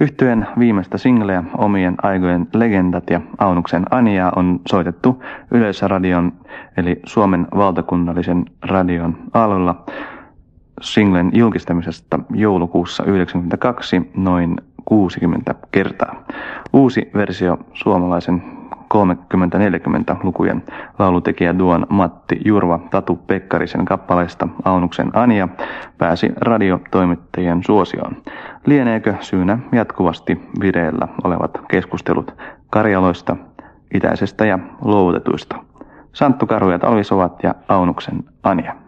Yhtyeen viimeistä singleä Omien aikojen legendat ja Aunuksen Anjaa on soitettu Yleisradion eli Suomen valtakunnallisen radion aloilla singlen julkistamisesta joulukuussa 1992 noin 60 kertaa. Uusi versio suomalaisen 30-40-lukujen laulutekijä Duon Matti Jurva Tatu Pekkarisen kappaleesta Aunuksen Anja pääsi radiotoimittajien suosioon. Lieneekö syynä jatkuvasti vireillä olevat keskustelut Karjaloista, itäisestä ja luovutetuista? Santtu Karu ja Talvisovat ja Aunuksen Anja.